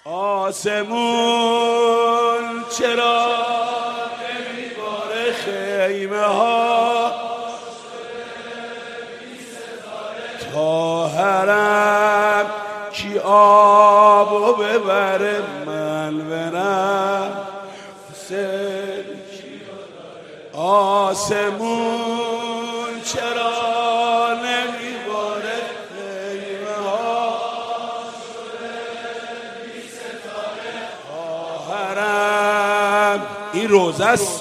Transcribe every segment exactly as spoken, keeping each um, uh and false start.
آسمون چرا نمیباره خیمه ها تا حرم کی آبو ببره من برم آسمون چرا نمیباره خیمه ها تا حرم این روزه است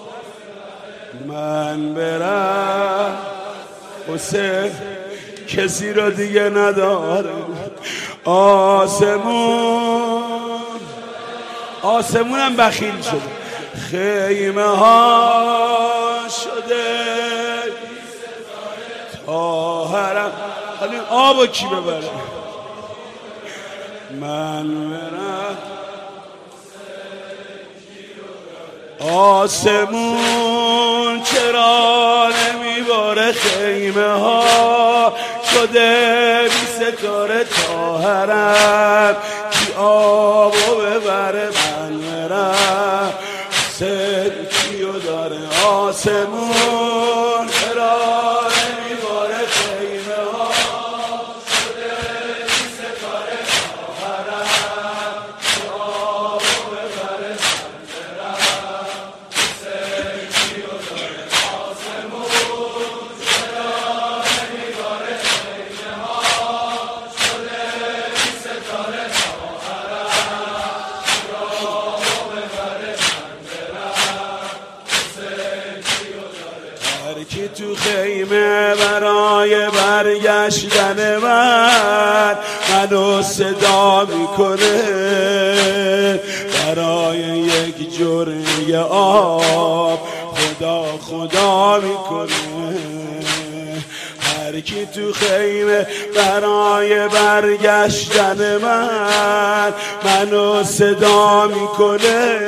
من برم حسین کسی را دیگه نداره آسمون آسمونم بخیل شده خیمه ها شده تا حرم حالا آبو کی ببره من برم آسمون چرا نمیباره خیمه ها شده بی ستاره تا حرم کی آبو ببره من برم سر کیو داره آسمون چرا نمیباره خیمه ها شده بی ستاره تا حرم کی آبو ببره من برم سر کیو داره آسمون چرا نمیباره خیمه ها شده بی ستاره تا حرم کی آبو ببره هر کی تو خیمه برای برگشتن من منو صدا میکنه برای یک جرعه آب خدا خدا میکنه هر کی تو خیمه برای برگشتن من منو صدا میکنه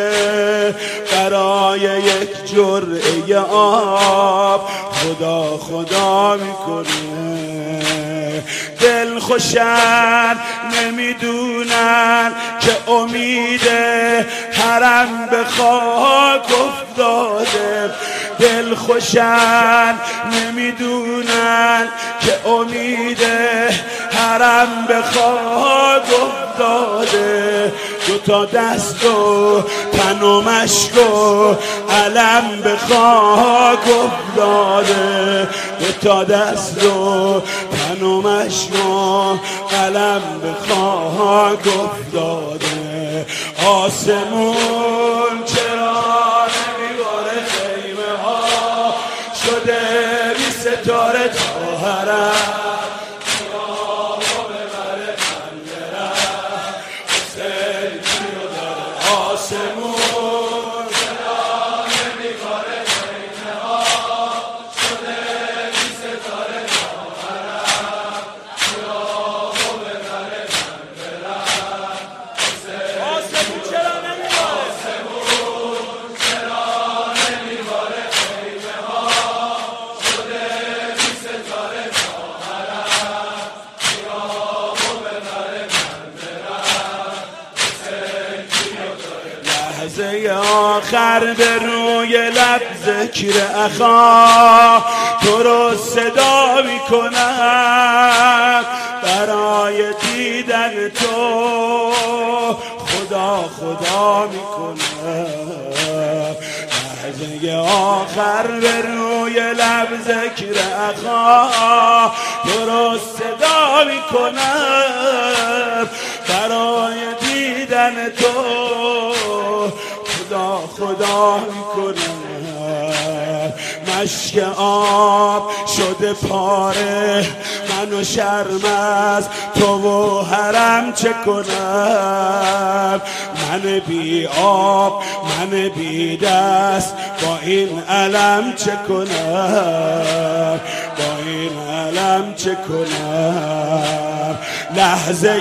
برای یک جرعه آب خدا خدا میکنه دل خوشن نمیدونن که امید حرم به خاک افتاده دل خوشن نمیدونن که امید حرم به خاک افتاده دو تا دست و تن و مشک و علم به خاک افتاده دو تا دست و تن و مشک و علم به خاک افتاده آسمون چرا نمیباره خیمه ها شده بی ستاره تا حرم آسمون چرا نمیباره خیمه ها شده بی ستاره تا حرم کی آبو ببره من برم آسمون چرا نمیباره آسمون چرا نمیباره خیمه ها شده بی ستاره تا حرم کی آبو ببره من برم لحظه آخر به روی لب ذکر اخا تو رو صدا میکنم برای دیدن تو خدا خدا میکنم لحظه آخر به روی لب ذکر اخا تو رو صدا میکنم برای دیدن تو خدا خدا میکنم مشک آب شده پاره منو شرم از تو و حرم چه کنم من بی آب من بی دست با این علم چه کنم با این علم چه کنم لحظه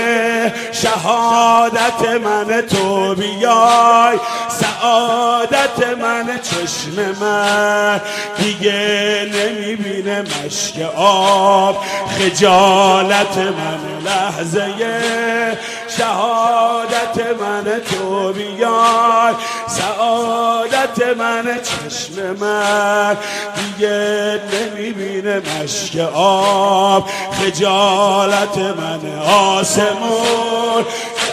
شهادت من تو بیای، سعادت من چشم من دیگه نمیبینه مشک آب، خجالت من لحظه شهادت من تو بیای، سعادت من چشم من دیگه نمیبینه مشک آب، خجالت من آسمون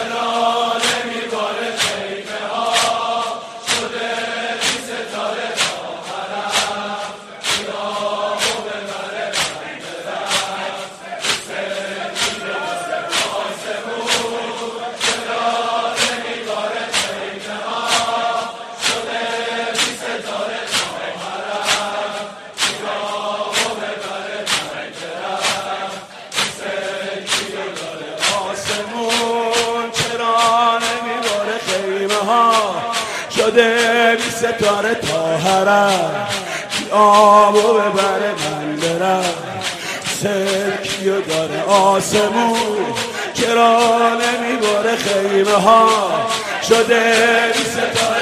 شده بی ستاره تا حرم، کی آبو ببره من برم، سلکیو داره آسمون چرا نمیباره خیمه ها، شده بی ستاره